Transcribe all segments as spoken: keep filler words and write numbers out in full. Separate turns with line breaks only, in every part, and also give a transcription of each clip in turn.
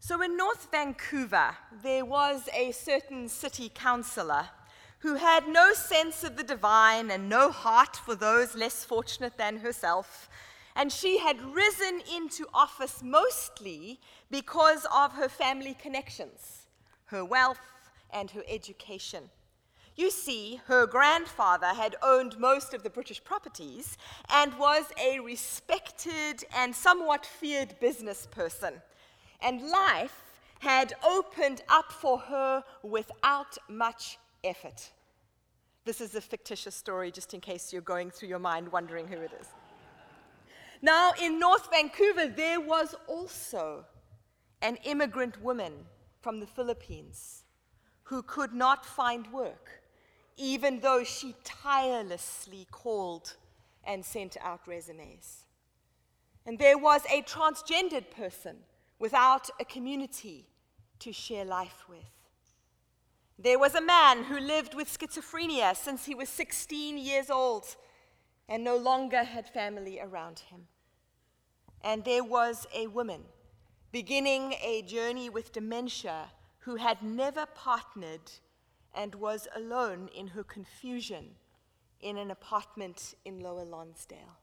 So in North Vancouver, there was a certain city councillor who had no sense of the divine and no heart for those less fortunate than herself, and she had risen into office mostly because of her family connections, her wealth, and her education. You see, her grandfather had owned most of the British properties and was a respected and somewhat feared business person. And life had opened up for her without much effort. This is a fictitious story, just in case you're going through your mind wondering who it is. Now, in North Vancouver, there was also an immigrant woman from the Philippines who could not find work, even though she tirelessly called and sent out resumes. And there was a transgendered person without a community to share life with. There was a man who lived with schizophrenia since he was sixteen years old and no longer had family around him. And there was a woman beginning a journey with dementia who had never partnered and was alone in her confusion in an apartment in Lower Lonsdale.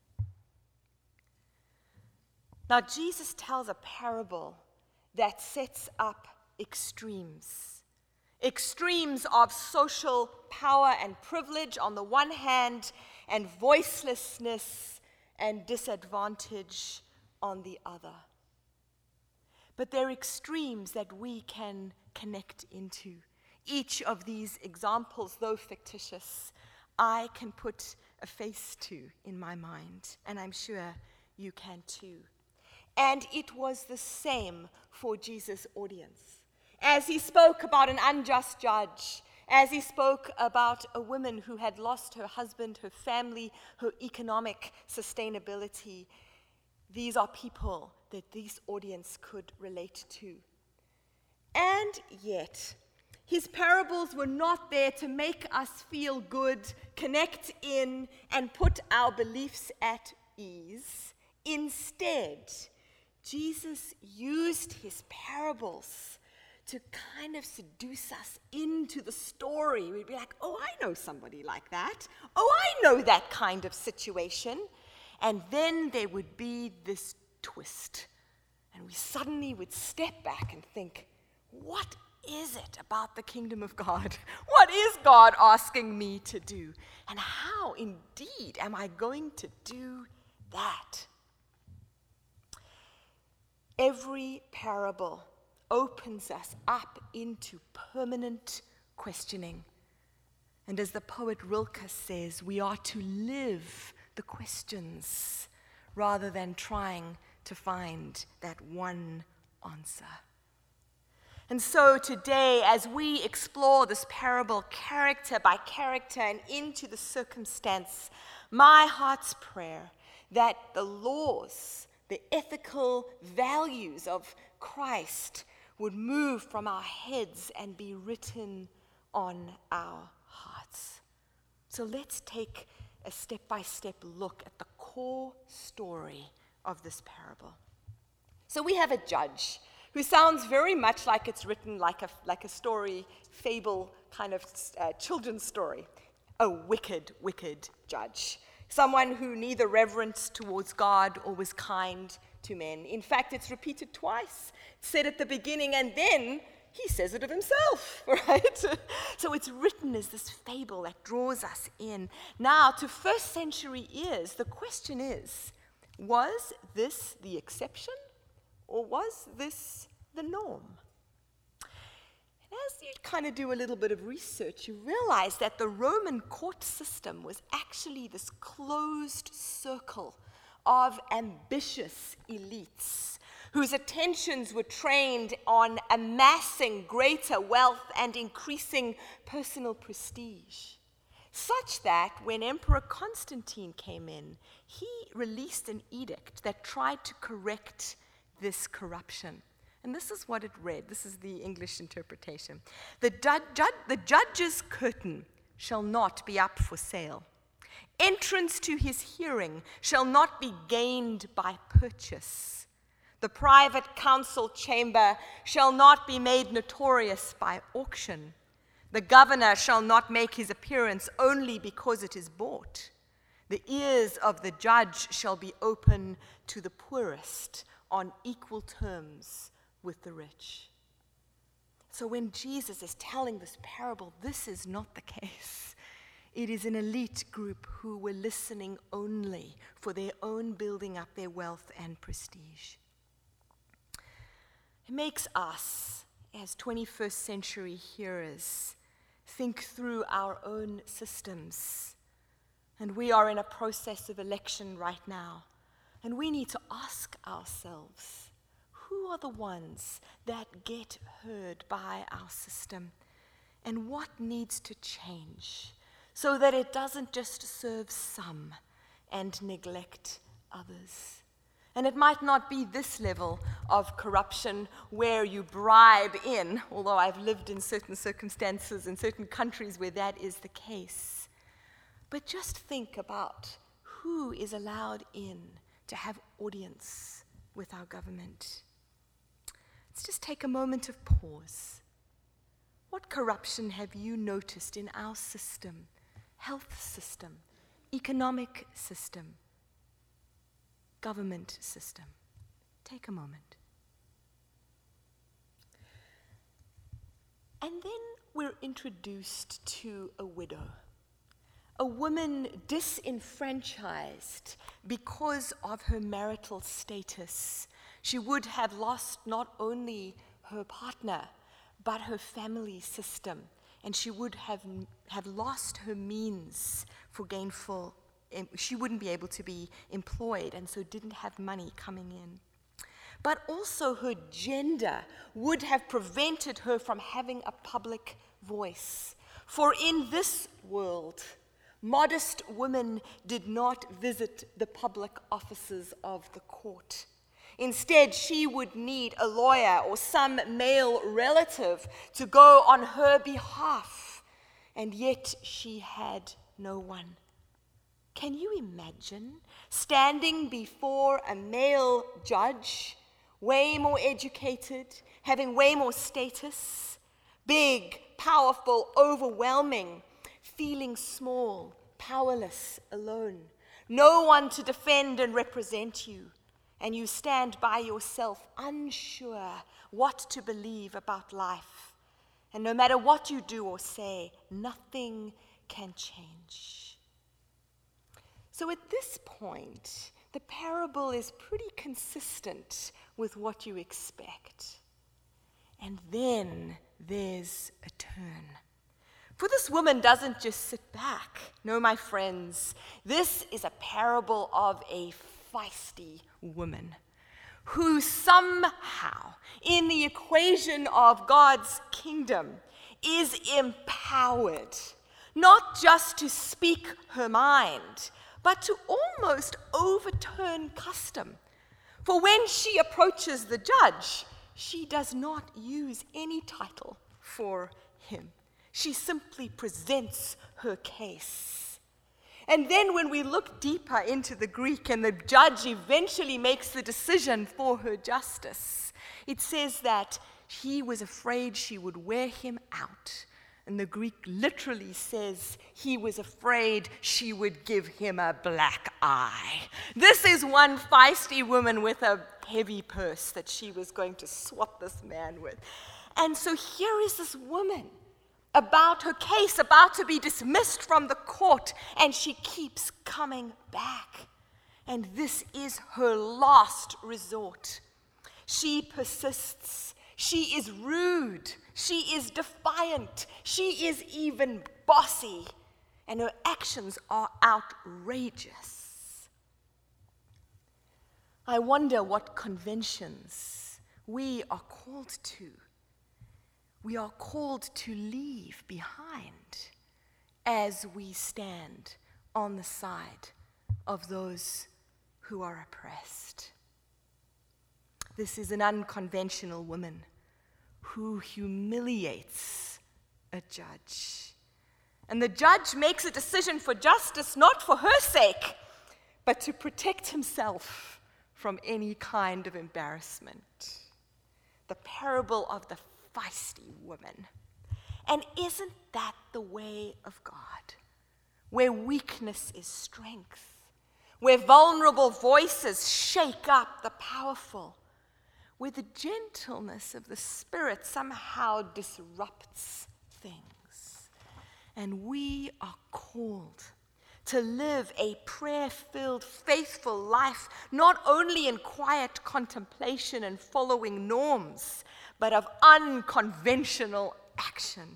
Now, Jesus tells a parable that sets up extremes. Extremes of social power and privilege on the one hand, and voicelessness and disadvantage on the other. But they're extremes that we can connect into. Each of these examples, though fictitious, I can put a face to in my mind, and I'm sure you can too. And it was the same for Jesus' audience. As he spoke about an unjust judge, as he spoke about a woman who had lost her husband, her family, her economic sustainability, these are people that this audience could relate to. And yet, his parables were not there to make us feel good, connect in, and put our beliefs at ease. Instead, Jesus used his parables to kind of seduce us into the story. We'd be like, oh, I know somebody like that. Oh, I know that kind of situation. And then there would be this twist. And we suddenly would step back and think, what is it about the kingdom of God? What is God asking me to do? And how indeed am I going to do that? Every parable opens us up into permanent questioning. And as the poet Rilke says, we are to live the questions rather than trying to find that one answer. And so today, as we explore this parable character by character and into the circumstance, my heart's prayer that the laws, the ethical values of Christ would move from our heads and be written on our hearts. So let's take a step-by-step look at the core story of this parable. So we have a judge who sounds very much like it's written like a, like a story, fable, kind of uh, children's story. A wicked, wicked judge. Someone who neither reverenced towards God or was kind to men. In fact, it's repeated twice. It's said at the beginning, and then he says it of himself, right? So it's written as this fable that draws us in. Now, to first century ears, the question is, was this the exception, or was this the norm? And as you kind of do a little bit of research, you realize that the Roman court system was actually this closed circle of ambitious elites whose attentions were trained on amassing greater wealth and increasing personal prestige, such that when Emperor Constantine came in, he released an edict that tried to correct this corruption. And this is what it read. This is the English interpretation. The, du- ju- the judge's curtain shall not be up for sale. Entrance to his hearing shall not be gained by purchase. The private council chamber shall not be made notorious by auction. The governor shall not make his appearance only because it is bought. The ears of the judge shall be open to the poorest on equal terms with the rich. So when Jesus is telling this parable, this is not the case. It is an elite group who were listening only for their own building up their wealth and prestige. It makes us, as twenty-first century hearers, think through our own systems. And we are in a process of election right now. And we need to ask ourselves, who are the ones that get heard by our system? And what needs to change so that it doesn't just serve some and neglect others? And it might not be this level of corruption where you bribe in, although I've lived in certain circumstances in certain countries where that is the case. But just think about who is allowed in to have audience with our government. Let's just take a moment of pause. What corruption have you noticed in our system, health system, economic system, government system? Take a moment. And then we're introduced to a widow, a woman disenfranchised because of her marital status. She would have lost not only her partner, but her family system, and she would have, have lost her means for gainful. She wouldn't be able to be employed, and so didn't have money coming in. But also her gender would have prevented her from having a public voice. For in this world, modest women did not visit the public offices of the court. Instead, she would need a lawyer or some male relative to go on her behalf, and yet she had no one. Can you imagine standing before a male judge, way more educated, having way more status, big, powerful, overwhelming, feeling small, powerless, alone, no one to defend and represent you, and you stand by yourself, unsure what to believe about life, and no matter what you do or say, nothing can change. So at this point, the parable is pretty consistent with what you expect. And then there's a turn. For this woman doesn't just sit back. No, my friends, this is a parable of a feisty woman who somehow, in the equation of God's kingdom, is empowered, not just to speak her mind, but to almost overturn custom. For when she approaches the judge, she does not use any title for him. She simply presents her case. And then when we look deeper into the Greek and the judge eventually makes the decision for her justice, it says that he was afraid she would wear him out. And the Greek literally says he was afraid she would give him a black eye. This is one feisty woman with a heavy purse that she was going to swat this man with. And so here is this woman about her case, about to be dismissed from the court, and she keeps coming back. And this is her last resort. She persists. She is rude. She is defiant. She is even bossy. And her actions are outrageous. I wonder what conventions we are called to. We are called to leave behind as we stand on the side of those who are oppressed. This is an unconventional woman who humiliates a judge. And the judge makes a decision for justice, not for her sake, but to protect himself from any kind of embarrassment. The parable of the feisty woman. And isn't that the way of God? Where weakness is strength, where vulnerable voices shake up the powerful, where the gentleness of the Spirit somehow disrupts things. And we are called to live a prayer-filled, faithful life, not only in quiet contemplation and following norms, but of unconventional action.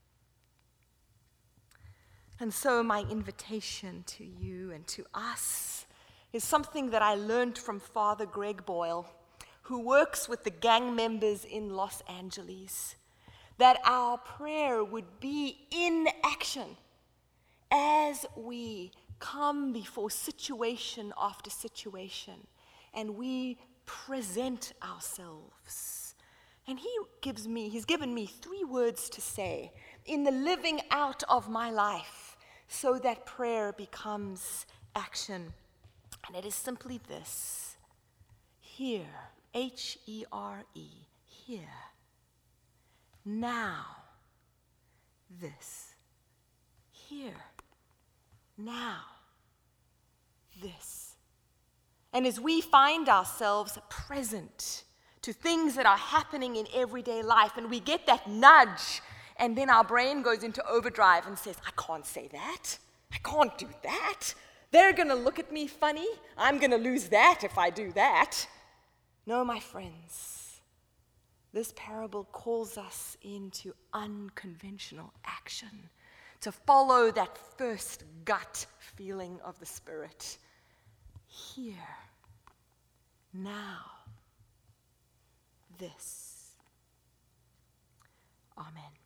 And so my invitation to you and to us is something that I learned from Father Greg Boyle, who works with the gang members in Los Angeles, that our prayer would be in action as we come before situation after situation and we present ourselves. And he gives me, he's given me three words to say in the living out of my life so that prayer becomes action. And it is simply this: here, H E R E, here. Now, this. Here. Now, this. And as we find ourselves present to things that are happening in everyday life, and we get that nudge, and then our brain goes into overdrive and says, I can't say that. I can't do that. They're going to look at me funny. I'm going to lose that if I do that. No, my friends, this parable calls us into unconventional action, to follow that first gut feeling of the Spirit. Here, now, this. Amen.